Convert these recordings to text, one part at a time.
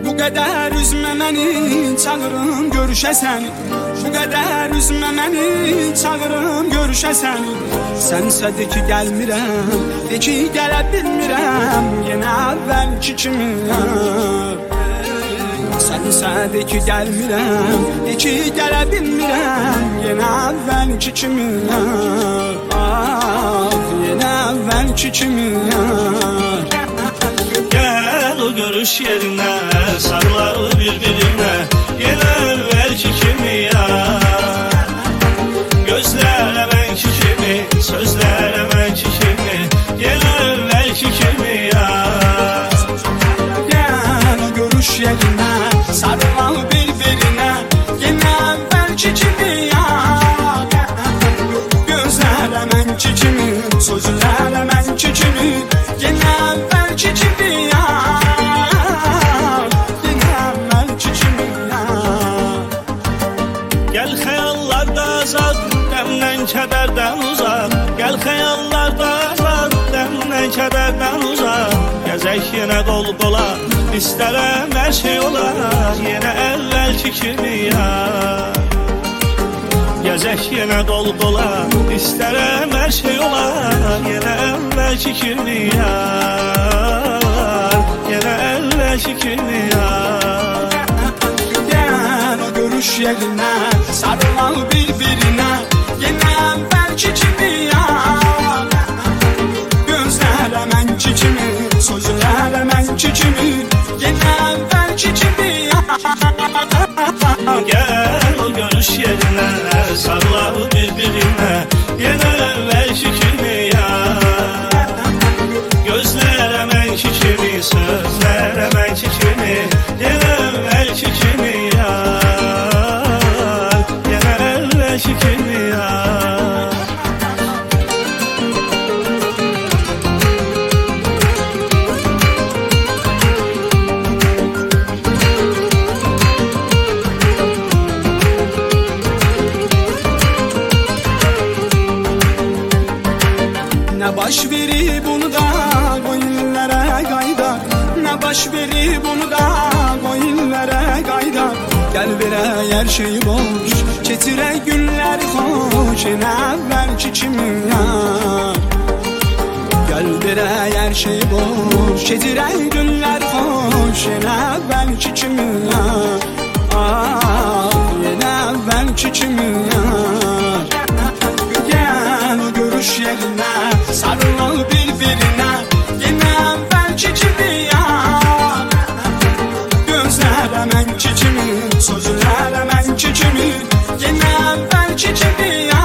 Bu qədər üzmə məni, çağırım görüşə səni. Bu qədər üzmə məni, çağırım görüşə səni. Sənsə de ki gəlmirəm, de ki gələ bilmirəm, yenə əvvəlki kimi. Sənsə de ki gəlmirəm, de ki gələ bilmirəm, yenə əvvəlki kimi. Yenə əvvəlki kimi. Gel o görüş yerine, sarılar birbirine, yine evvelki kimi ya. Gözler emenki kimi, sözler emenki kimi, yine evvelki kimi ya. Gel o görüş yerine, sarılar birbirine, yine evvelki kimi ya. Gözler emenki kimi, sözler emenki kimi, yine evvelki kimi ya. Gel xəyallarda azad, dəmdən kədərdən uzaq. Gel xəyallarda azad, dəmdən kədərdən uzaq. Gəzək yenə qol qola, istərəm hər şey olar, yenə əvvəlki kimi ya. Gəzək yenə qol qola, istərəm hər şey olar, yenə əvvəlki kimi ya. Yenə əvvəlki kimi ya. Görüş yerine, sarılan birbirine, yine evvelki kimi ya. Gözler emenki kimi, sözler emenki kimi, yine evvelki kimi ya. Gel o görüş yerine, sarılan birbirine, yine evvelki kimi ya. Gözler emenki kimi, sözler emenki kimi, yine evvelki kimi ya. Kimi ya. Ne baş verib bunu da qoyunlara qayda. Ne baş verib bunu da qoyunlara qayda. Gel verək hər şeyi boş, keçirək günləri xoş, yenə əvvəlki kimi ya. Gel verək hər şeyi boş, keçirək günləri xoş, yenə əvvəlki kimi ya. Yenə əvvəlki kimi ya. Gel o görüş yerine, sarılan birbirine, yenə əvvəlki kimi ya. Gözlər əmenki kimi, sözlər əmenki kimi, yenə əvvəlki kimi ya.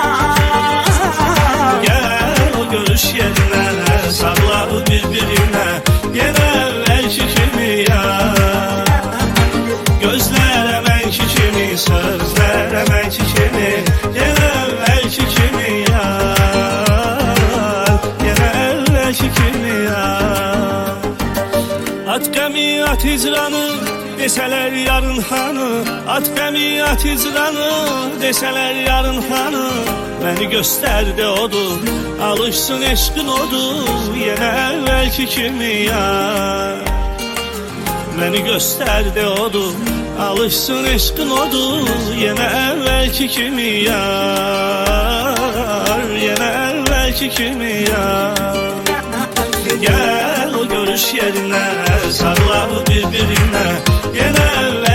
Gel o görüş yerine, sarılar birbirine, yenə əvvəlki kimi ya. Gözlər əmenki kimi, sözlər əmenki kimi, yenə əvvəlki kimi ya. Yenə əvvəlki kimi ya. At qəmi, at icranı, desələr yarın hanı. At qəmi, at icranı, desələr yarın hanı. Məni göstərdi odur, alışsın eşqin odur, yenə əvvəlki kimi ya. Məni göstərdi odur, alışsın eşqin odur, yenə əvvəlki kimi ya. Yenə əvvəlki kimi ya. Gel o görüş yerine, sarılar birbirine, yenə əvvəlki